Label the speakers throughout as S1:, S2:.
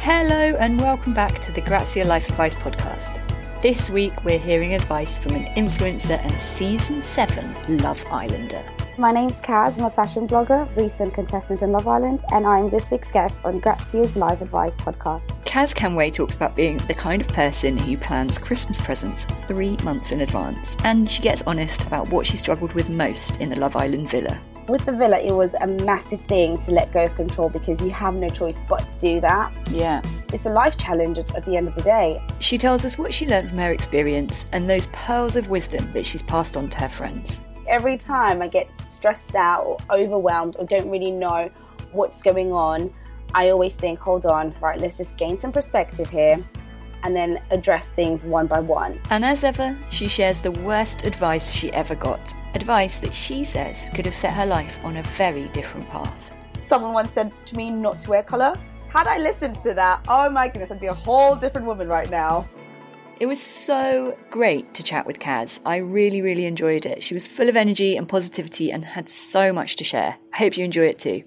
S1: Hello and welcome back to the Grazia Life Advice podcast. This week we're hearing advice from an influencer and season 7 Love Islander.
S2: My name's Kaz, I'm a fashion blogger, recent contestant on Love Island, and I'm this week's guest on Grazia's Live Advice podcast.
S1: Kaz Canway talks about being the kind of person who plans Christmas presents 3 months in advance, and she gets honest about what she struggled with most in the Love Island villa.
S2: With the villa, it was a massive thing to let go of control because you have no choice but to do that.
S1: Yeah.
S2: It's a life challenge at the end of the day.
S1: She tells us what she learned from her experience and those pearls of wisdom that she's passed on to her friends.
S2: Every time I get stressed out or overwhelmed or don't really know what's going on, I always think, hold on, right, let's just gain some perspective here and then address things one by one.
S1: And as ever, she shares the worst advice she ever got. Advice that she says could have set her life on a very different path.
S2: Someone once said to me not to wear colour. Had I listened to that, oh my goodness, I'd be a whole different woman right now.
S1: It was so great to chat with Kaz. I really, really enjoyed it. She was full of energy and positivity and had so much to share. I hope you enjoy it too.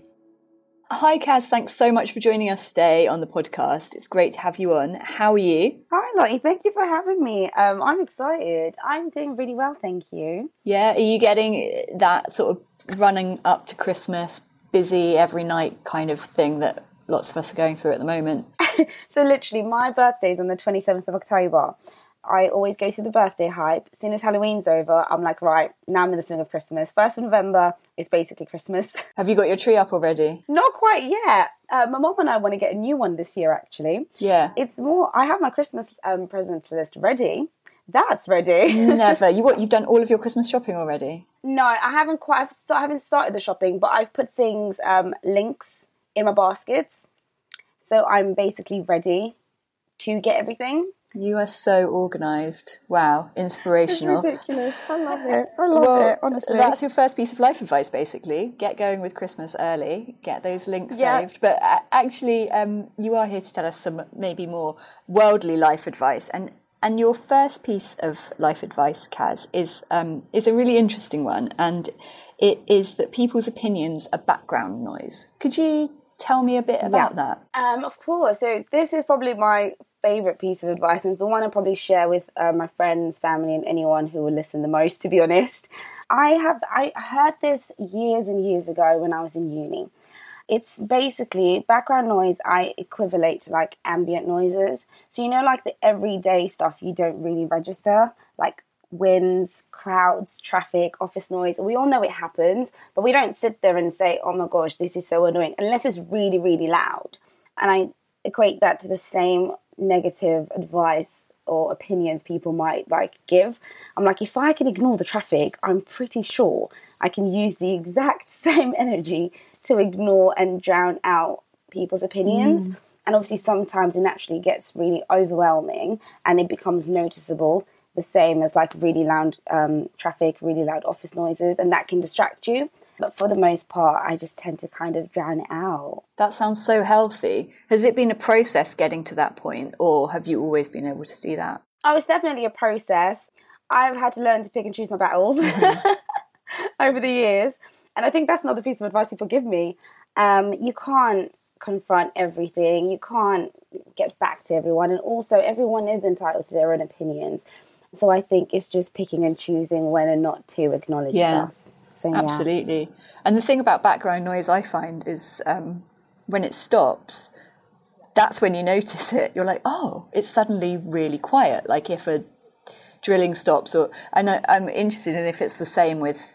S1: Hi Kaz, thanks so much for joining us today on the podcast. It's great to have you on. How are you?
S2: Hi Lottie, thank you for having me. I'm excited. I'm doing really well, thank you.
S1: Yeah, are you getting that sort of running up to Christmas, busy every night kind of thing that lots of us are going through at the moment?
S2: So literally, my birthday's on the 27th of October. I always go through the birthday hype. As soon as Halloween's over, I'm like, right, now I'm in the swing of Christmas. 1st of November is basically Christmas.
S1: Have you got your tree up already?
S2: Not quite yet. My mum and I want to get a new one this year, actually.
S1: Yeah.
S2: It's more, I have my Christmas presents list ready. That's ready.
S1: Never. You've done all of your Christmas shopping already?
S2: No, I haven't quite. I haven't started the shopping, but I've put things, links in my baskets. So I'm basically ready to get everything.
S1: You are so organised. Wow, inspirational.
S2: It's ridiculous. I love it. I love it, honestly.
S1: That's your first piece of life advice, basically. Get going with Christmas early. Get those links saved. But actually, you are here to tell us some maybe more worldly life advice. And your first piece of life advice, Kaz, is a really interesting one. And it is that people's opinions are background noise. Could you tell me a bit about that?
S2: Of course. So this is probably my favourite piece of advice, and it's the one I probably share with my friends, family, and anyone who will listen the most, to be honest. I heard this years and years ago when I was in uni. It's basically background noise. I equivalent to like ambient noises. So like the everyday stuff you don't really register, like winds, crowds, traffic, office noise. We all know it happens, but we don't sit there and say, oh my gosh, this is so annoying, unless it's really, really loud. And I equate that to the same negative advice or opinions people might give. I'm like, if I can ignore the traffic, I'm pretty sure I can use the exact same energy to ignore and drown out people's opinions. And obviously sometimes it naturally gets really overwhelming and it becomes noticeable, the same as like really loud traffic, really loud office noises, and that can distract you. But for the most part, I just tend to kind of drown it out.
S1: That sounds so healthy. Has it been a process getting to that point, or have you always been able to do that?
S2: Oh, it's definitely a process. I've had to learn to pick and choose my battles over the years. And I think that's another piece of advice people give me. You can't confront everything. You can't get back to everyone. And also, everyone is entitled to their own opinions. So I think it's just picking and choosing when and not to acknowledge stuff. So,
S1: absolutely. And the thing about background noise I find is when it stops, that's when you notice it. You're like, oh, it's suddenly really quiet. Like if a drilling stops, and I'm interested in if it's the same with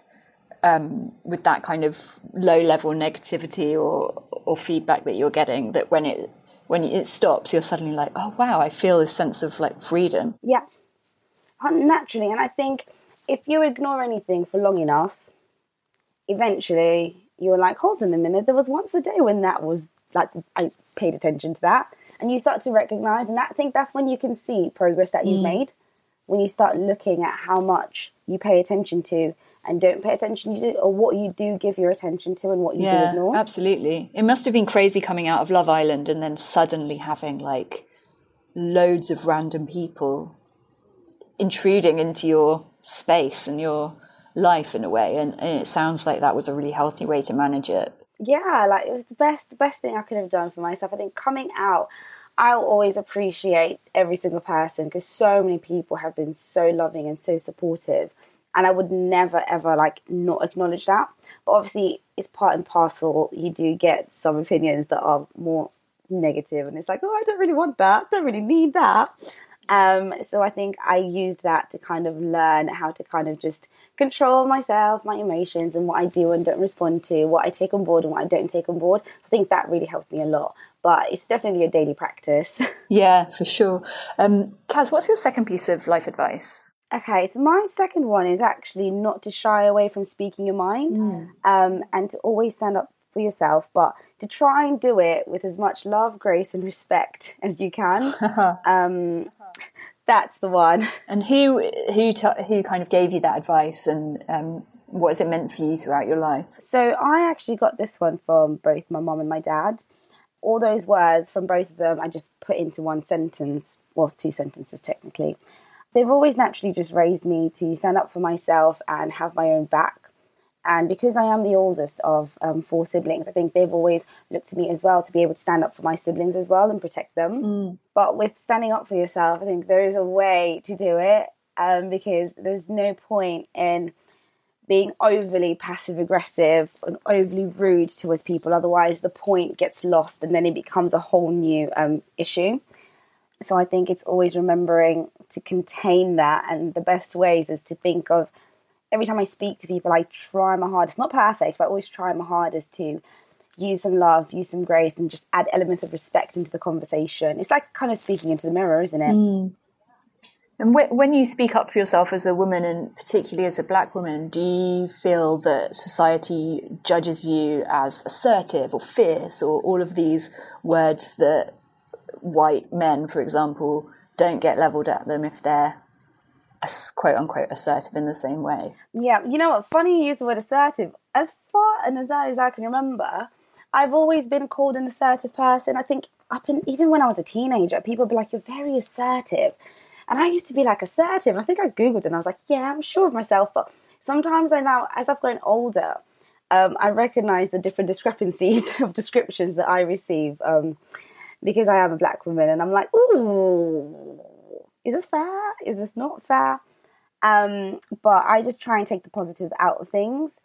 S1: that kind of low level negativity or feedback that you're getting, that when it stops, you're suddenly like, oh wow, I feel this sense of like freedom.
S2: Yeah, naturally. And I think if you ignore anything for long enough, eventually you're like, hold on a minute, there was once a day when that was like, I paid attention to that. And you start to recognize, and I think that's when you can see progress that you've made, when you start looking at how much you pay attention to and don't pay attention to, or what you do give your attention to and what you do ignore.
S1: Absolutely. It must have been crazy coming out of Love Island and then suddenly having like loads of random people intruding into your space and your life in a way, and it sounds like that was a really healthy way to manage it.
S2: Yeah, like it was the best thing I could have done for myself. I think coming out, I'll always appreciate every single person because so many people have been so loving and so supportive. And I would never, ever not acknowledge that. But obviously, it's part and parcel. You do get some opinions that are more negative. And it's like, oh, I don't really want that. Don't really need that. So I think I used that to kind of learn how to kind of just control myself, my emotions, and what I do and don't respond to, what I take on board and what I don't take on board. So I think that really helped me a lot. But it's definitely a daily practice.
S1: Yeah, for sure. Kaz, what's your second piece of life advice?
S2: Okay, so my second one is actually not to shy away from speaking your mind, and to always stand up for yourself, but to try and do it with as much love, grace and respect as you can. That's the one.
S1: And who kind of gave you that advice, and what has it meant for you throughout your life?
S2: So I actually got this one from both my mum and my dad. All those words from both of them I just put into one sentence, well, 2 sentences technically. They've always naturally just raised me to stand up for myself and have my own back. And because I am the oldest of 4 siblings, I think they've always looked to me as well to be able to stand up for my siblings as well and protect them. But with standing up for yourself, I think there is a way to do it, because there's no point in being overly passive-aggressive and overly rude towards people. Otherwise, the point gets lost and then it becomes a whole new issue. So I think it's always remembering to contain that. And the best ways is to think of, every time I speak to people, I try my hardest. Not perfect, but I always try my hardest to use some love, use some grace, and just add elements of respect into the conversation. It's like kind of speaking into the mirror, isn't it?
S1: And when you speak up for yourself as a woman, and particularly as a black woman, do you feel that society judges you as assertive or fierce, or all of these words that white men, for example, don't get levelled at them if they're quote unquote assertive in the same way?
S2: Yeah, you know what? Funny you use the word assertive. As far as I can remember, I've always been called an assertive person. I think even when I was a teenager, people would be like, "You're very assertive," and I used to be like, assertive. I think I googled it and I was like, "Yeah, I'm sure of myself." But sometimes as I've grown older, I recognise the different discrepancies of descriptions that I receive, because I am a black woman, and I'm like, ooh, is this fair? Is this not fair? But I just try and take the positive out of things.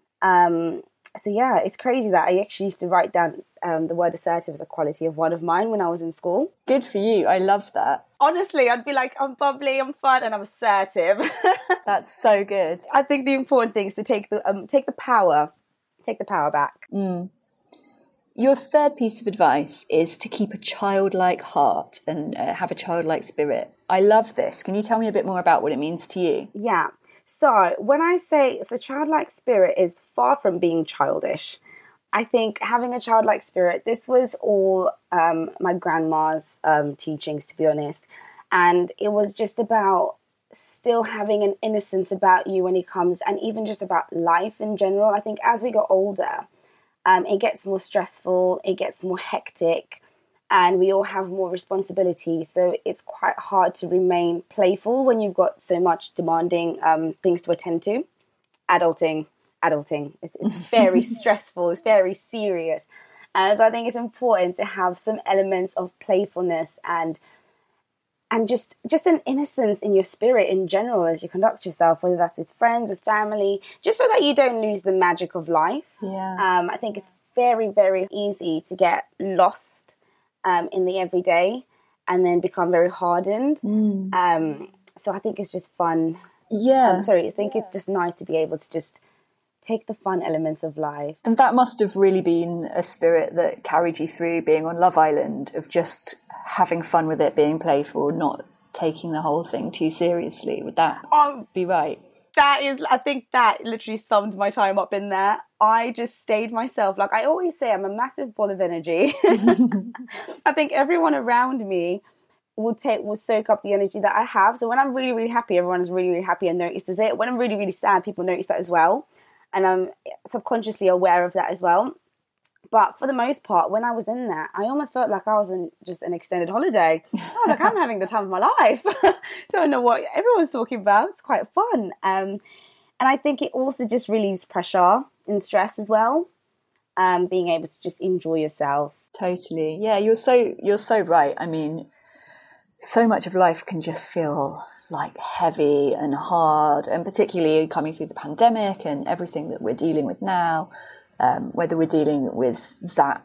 S2: So yeah, it's crazy that I actually used to write down the word assertive as a quality of one of mine when I was in school.
S1: Good for you. I love that.
S2: Honestly, I'd be like, I'm bubbly, I'm fun, and I'm assertive.
S1: That's so good.
S2: I think the important thing is to take the power back.
S1: Your third piece of advice is to keep a childlike heart and have a childlike spirit. I love this. Can you tell me a bit more about what it means to you?
S2: Yeah. So when I say childlike spirit is far from being childish. I think having a childlike spirit, this was all my grandma's teachings, to be honest. And it was just about still having an innocence about you when it comes, and even just about life in general. I think as we got older, it gets more stressful, it gets more hectic, and we all have more responsibility. So it's quite hard to remain playful when you've got so much demanding things to attend to. Adulting. It's very stressful. It's very serious. And so I think it's important to have some elements of playfulness and just an innocence in your spirit in general as you conduct yourself, whether that's with friends, with family, just so that you don't lose the magic of life.
S1: Yeah.
S2: I think it's very, very easy to get lost in the everyday and then become very hardened. So I think it's just fun.
S1: Yeah.
S2: I think it's just nice to be able to just take the fun elements of life.
S1: And that must have really been a spirit that carried you through being on Love Island, of just having fun with it, being playful, not taking the whole thing too seriously. Would that be right?
S2: I think that literally summed my time up in there. I just stayed myself. Like I always say, I'm a massive ball of energy. I think everyone around me will soak up the energy that I have. So when I'm really, really happy, everyone is really, really happy and notices it. When I'm really, really sad, people notice that as well. And I'm subconsciously aware of that as well. But for the most part, when I was in that, I almost felt like I was in just an extended holiday. I was like, I'm having the time of my life. Don't know what everyone's talking about. It's quite fun. And I think it also just relieves pressure and stress as well. being able to just enjoy yourself.
S1: Totally. Yeah, you're so right. I mean, so much of life can just feel like heavy and hard, and particularly coming through the pandemic and everything that we're dealing with now, whether we're dealing with that,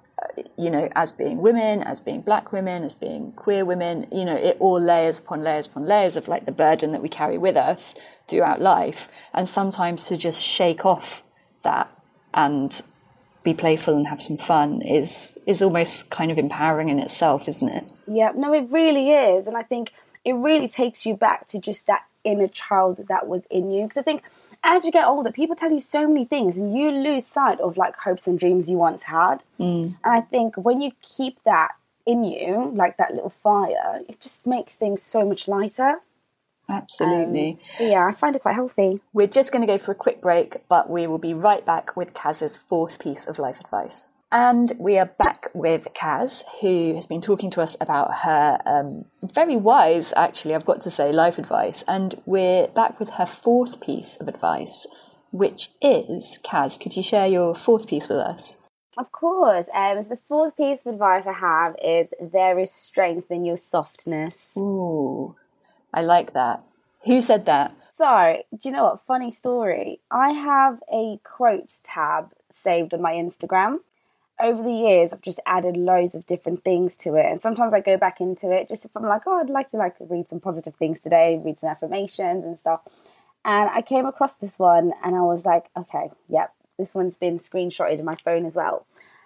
S1: as being women, as being black women, as being queer women, it all layers upon layers upon layers of like the burden that we carry with us throughout life. And sometimes to just shake off that and be playful and have some fun is almost kind of empowering in itself, isn't it?
S2: Yeah, no, it really is. And I think it really takes you back to just that inner child that was in you. Because I think as you get older, people tell you so many things and you lose sight of like hopes and dreams you once had. And I think when you keep that in you, like that little fire, it just makes things so much lighter.
S1: Absolutely.
S2: Yeah, I find it quite healthy.
S1: We're just going to go for a quick break, but we will be right back with Kaz's fourth piece of life advice. And we are back with Kaz, who has been talking to us about her very wise, actually, I've got to say, life advice. And we're back with her fourth piece of advice, which is, Kaz, could you share your fourth piece with us?
S2: Of course. So the fourth piece of advice I have is there is strength in your softness.
S1: Ooh, I like that. Who said that?
S2: So, do you know what? Funny story. I have a quotes tab saved on my Instagram. Over the years, I've just added loads of different things to it. And sometimes I go back into it just if I'm like, oh, I'd like to read some positive things today, read some affirmations and stuff. And I came across this one and I was like, okay, yep, this one's been screenshotted in my phone as well.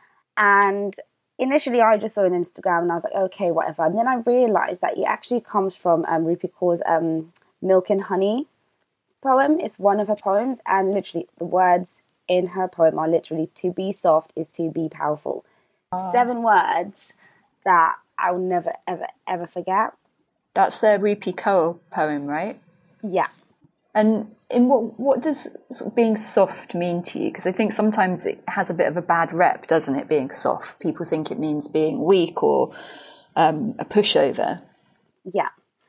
S2: And initially I just saw it on Instagram and I was like, okay, whatever. And then I realised that it actually comes from Rupi Kaur's Milk and Honey poem. It's one of her poems, and literally the words in her poem are literally, to be soft is to be powerful. 7 words that I'll never, ever, ever forget.
S1: That's a Rupi Kaur poem, right?
S2: Yeah.
S1: And in what does sort of being soft mean to you? Because I think sometimes it has a bit of a bad rep, doesn't it, being soft? People think it means being weak or a pushover.
S2: Yeah.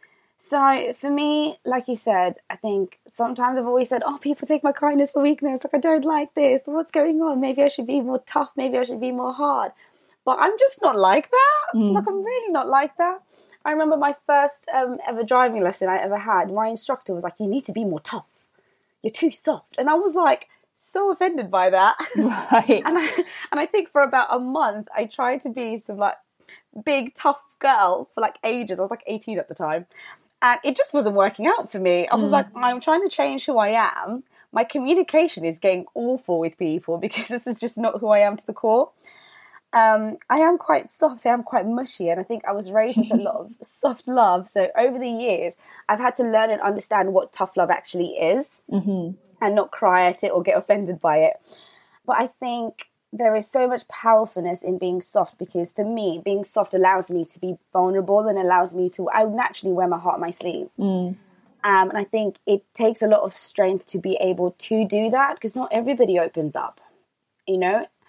S2: So for me, like you said, I think sometimes I've always said, oh, people take my kindness for weakness. Like, I don't like this. What's going on? Maybe I should be more tough. Maybe I should be more hard. But I'm just not like that. Like, I'm really not like that. I remember my first ever driving lesson I ever had. My instructor was like, you need to be more tough. You're too soft. And I was like, so offended by that.
S1: Right.
S2: and I think for about a month, I tried to be some like big, tough girl for like ages. I was like 18 at the time. And it just wasn't working out for me. I was like, I'm trying to change who I am. My communication is getting awful with people because this is just not who I am to the core. I am quite soft. I am quite mushy. And I think I was raised with a lot of soft love. So over the years, I've had to learn and understand what tough love actually is and not cry at it or get offended by it. But I think there is so much powerfulness in being soft, because for me, being soft allows me to be vulnerable and allows me to, I naturally wear my heart on my sleeve. And I think it takes a lot of strength to be able to do that, because not everybody opens up, And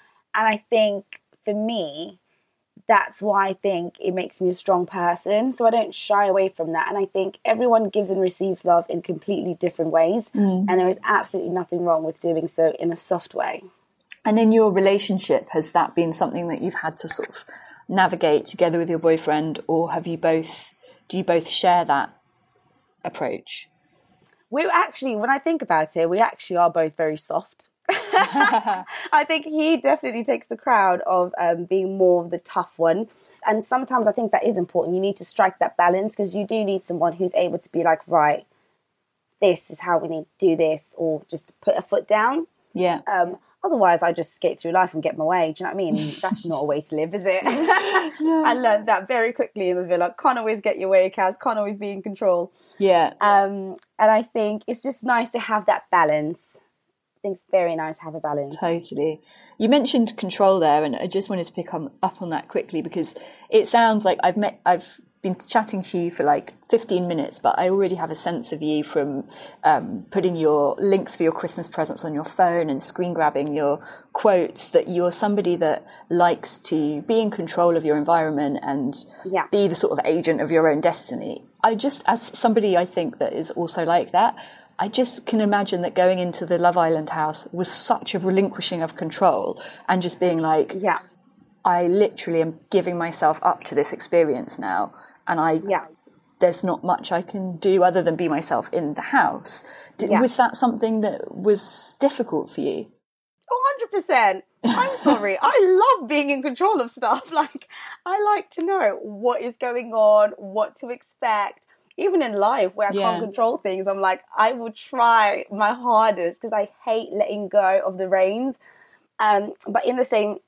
S2: I think for me, that's why I think it makes me a strong person. So I don't shy away from that. And I think everyone gives and receives love in completely different ways. And there is absolutely nothing wrong with doing so in a soft way.
S1: And in your relationship, has that been something that you've had to sort of navigate together with your boyfriend, or do you both share that approach?
S2: We're actually, when I think about it, we actually are both very soft. I think he definitely takes the crowd of being more of the tough one. And sometimes I think that is important. You need to strike that balance, because you do need someone who's able to be like, right, this is how we need to do this, or just put a foot down.
S1: Yeah.
S2: Otherwise, I just skate through life and get my way. Do you know what I mean? That's not a way to live, is it? I learned that very quickly in the villa. Can't always get your way, Kaz. Can't always be in control.
S1: Yeah.
S2: And I think it's just nice to have that balance. I think it's very nice to have a balance.
S1: Totally. You mentioned control there, and I just wanted to pick up on that quickly, because it sounds like I've been chatting to you for like 15 minutes, but I already have a sense of you from putting your links for your Christmas presents on your phone and screen grabbing your quotes, that you're somebody that likes to be in control of your environment and be the sort of agent of your own destiny. As somebody I think that is also like that, I just can imagine that going into the Love Island house was such a relinquishing of control and just being like,
S2: Yeah.
S1: I literally am giving myself up to this experience now, and there's not much I can do other than be myself in the house. Was that something that was difficult for you?
S2: 100%. I'm sorry. I love being in control of stuff. Like, I like to know what is going on, what to expect. Even in life where I can't control things, I'm like, I will try my hardest because I hate letting go of the reins. But in the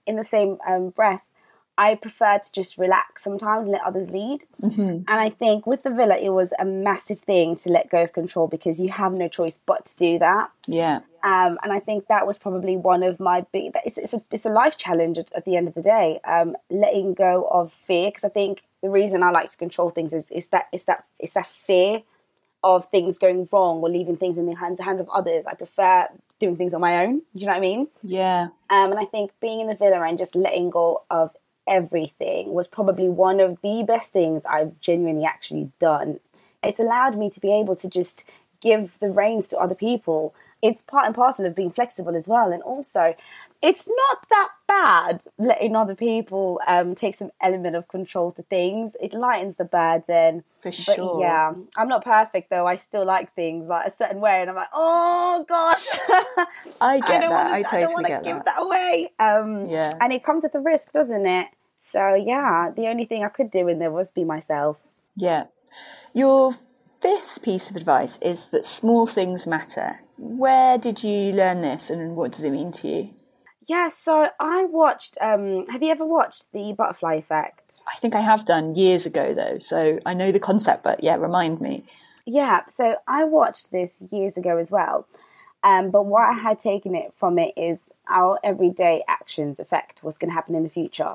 S2: same breath, I prefer to just relax sometimes and let others lead. And I think with the villa, it was a massive thing to let go of control because you have no choice but to do that.
S1: Yeah.
S2: And I think that was probably one of my big. It's a life challenge at the end of the day. Letting go of fear, because I think the reason I like to control things is that fear of things going wrong or leaving things in the hands of others. I prefer doing things on my own. Do you know what I mean?
S1: Yeah.
S2: And I think being in the villa and just letting go of everything was probably one of the best things I've genuinely actually done. It's allowed me to be able to just give the reins to other people. It's part and parcel of being flexible as well. And also, it's not that bad letting other people take some element of control to things. It lightens the burden.
S1: For sure.
S2: But yeah, I'm not perfect though. I still like things like a certain way. And I'm like, oh gosh.
S1: I get that. I totally
S2: don't want to give that away. And it comes with a risk, doesn't it? So yeah, the only thing I could do in there was be myself.
S1: Yeah. Your fifth piece of advice is that small things matter. Where did you learn this and what does it mean to you?
S2: Yeah, so I watched, have you ever watched The Butterfly Effect?
S1: I think I have done years ago though, so I know the concept, but yeah, remind me.
S2: Yeah, so I watched this years ago as well. But what I had taken it from it is our everyday actions affect what's going to happen in the future.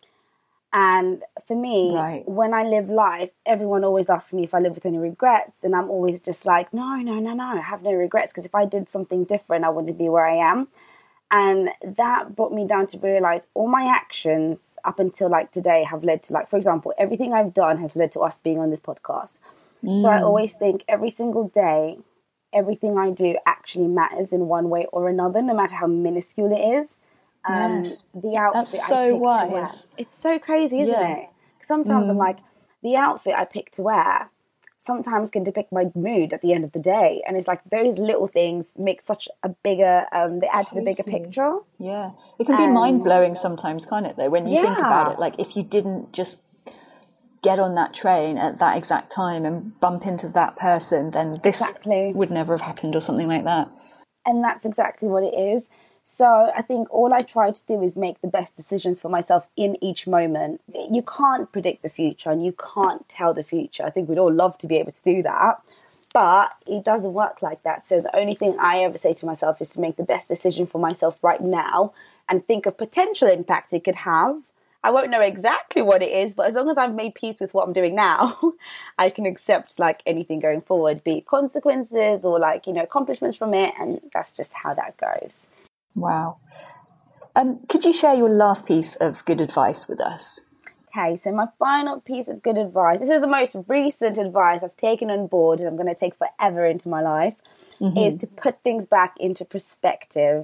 S2: And for me, when I live life, everyone always asks me if I live with any regrets. And I'm always just like, no, I have no regrets. Because if I did something different, I wouldn't be where I am. And that brought me down to realize all my actions up until like today have led to, like, for example, everything I've done has led to us being on this podcast. So I always think every single day, everything I do actually matters in one way or another, no matter how minuscule it is. The outfit
S1: that's so
S2: I pick
S1: wise.
S2: to wear. It's so crazy, isn't it? Sometimes I'm like, the outfit I pick to wear sometimes can depict my mood at the end of the day. And it's like those little things make such a bigger, they add to the bigger picture.
S1: Yeah. It can be mind-blowing sometimes, can't it, though, when you think about it? Like, if you didn't just get on that train at that exact time and bump into that person, then this would never have happened or something like that.
S2: And that's exactly what it is. So I think all I try to do is make the best decisions for myself in each moment. You can't predict the future and you can't tell the future. I think we'd all love to be able to do that, but it doesn't work like that. So the only thing I ever say to myself is to make the best decision for myself right now and think of potential impact it could have. I won't know exactly what it is, but as long as I've made peace with what I'm doing now, I can accept like anything going forward, be it consequences or like, you know, accomplishments from it. And that's just how that goes.
S1: Wow. Could you share your last piece of good advice with us?
S2: Okay, so my final piece of good advice, this is the most recent advice I've taken on board and I'm going to take forever into my life, is to put things back into perspective.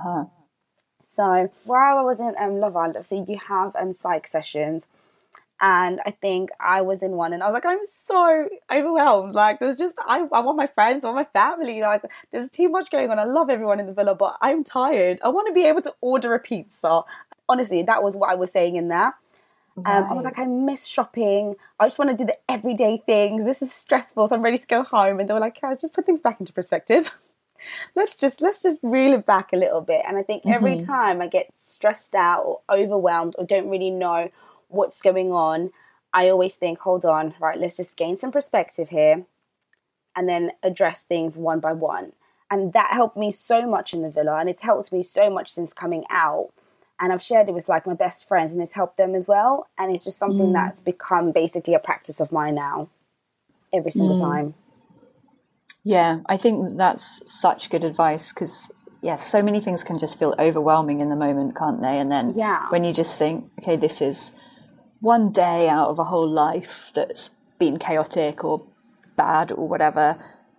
S2: So while I was in Love Island, obviously you have psych sessions. And I think I was in one and I was like, I'm so overwhelmed. Like, there's just, I want my friends, I want my family. Like, there's too much going on. I love everyone in the villa, but I'm tired. I want to be able to order a pizza. Honestly, that was what I was saying in there. I was like, I miss shopping. I just want to do the everyday things. This is stressful, so I'm ready to go home. And they were like, yeah, just put things back into perspective. Let's just reel it back a little bit. And I think every time I get stressed out or overwhelmed or don't really know what's going on, I always think, hold on, right, let's just gain some perspective here and then address things one by one. And that helped me so much in the villa, and it's helped me so much since coming out. And I've shared it with like my best friends and it's helped them as well. And it's just something that's become basically a practice of mine now every single time.
S1: Yeah, I think that's such good advice because so many things can just feel overwhelming in the moment, can't they? And then when you just think, okay, this is one day out of a whole life that's been chaotic or bad or whatever,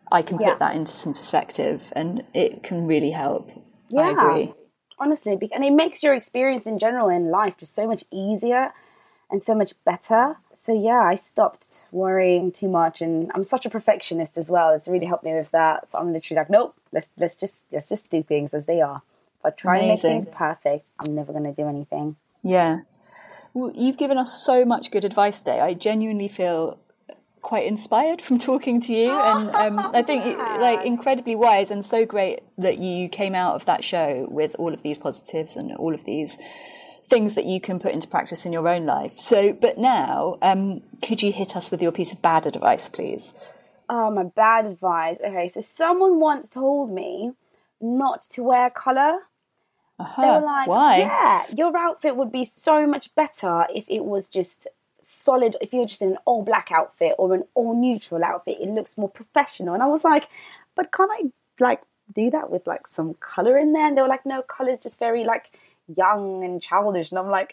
S1: I can put that into some perspective, and it can really help.
S2: Yeah.
S1: I agree.
S2: Honestly, and it makes your experience in general in life just so much easier and so much better. So yeah, I stopped worrying too much, and I'm such a perfectionist as well. It's really helped me with that. So I'm literally like, nope, let's just do things as they are. If I try and make things perfect, I'm never going to do anything.
S1: Yeah. Well, you've given us so much good advice today. I genuinely feel quite inspired from talking to you, and I think incredibly wise, and so great that you came out of that show with all of these positives and all of these things that you can put into practice in your own life. So, but now, could you hit us with your piece of bad advice, please?
S2: Oh, my bad advice. Okay, so someone once told me not to wear colour. They were like,
S1: why?
S2: Yeah, your outfit would be so much better if it was just solid. If you're just in an all black outfit or an all neutral outfit, it looks more professional. And I was like, but can't I do that with some colour in there? And they were like, no, colour's just very young and childish. And I'm like,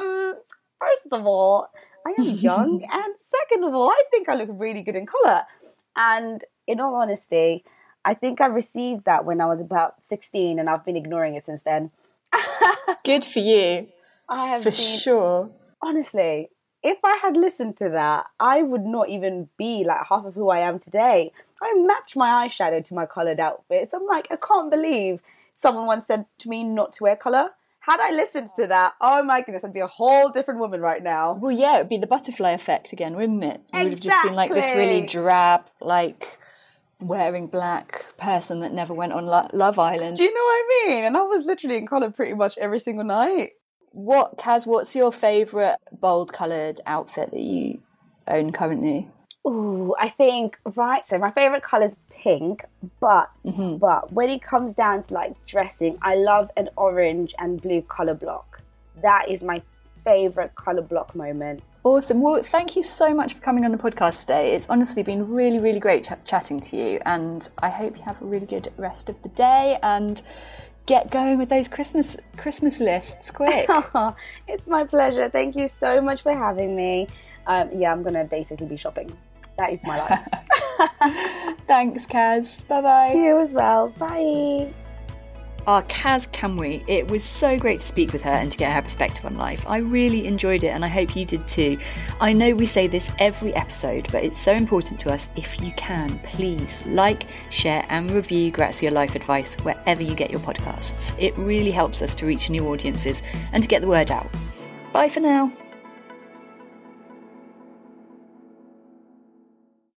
S2: first of all, I am young, and second of all, I think I look really good in colour. And in all honesty, I think I received that when I was about 16, and I've been ignoring it since then.
S1: Good for you.
S2: I have
S1: for sure.
S2: Honestly, if I had listened to that, I would not even be half of who I am today. I match my eyeshadow to my coloured outfits. I'm like, I can't believe someone once said to me not to wear colour. Had I listened to that, oh my goodness, I'd be a whole different woman right now.
S1: Well, yeah, it'd be the butterfly effect again, wouldn't it? You would have just been this really drab, wearing black person that never went on Love Island.
S2: Do you know what I mean? And I was literally in colour pretty much every single night.
S1: Kaz, what's your favourite bold coloured outfit that you own currently?
S2: Ooh, I think, so my favourite colour is pink, but when it comes down to dressing, I love an orange and blue colour block. That is my favourite colour block moment.
S1: Awesome. Well, thank you so much for coming on the podcast today. It's honestly been really, really great chatting to you, and I hope you have a really good rest of the day and get going with those Christmas lists quick.
S2: It's my pleasure. Thank you so much for having me. I'm going to basically be shopping. That is my life.
S1: Thanks, Kaz. Bye-bye.
S2: You as well. Bye.
S1: Kaz Kamwi. It was so great to speak with her and to get her perspective on life. I really enjoyed it, and I hope you did too. I know we say this every episode, but it's so important to us. If you can, please share and review Grazia Life Advice wherever you get your podcasts. It really helps us to reach new audiences and to get the word out. Bye for now.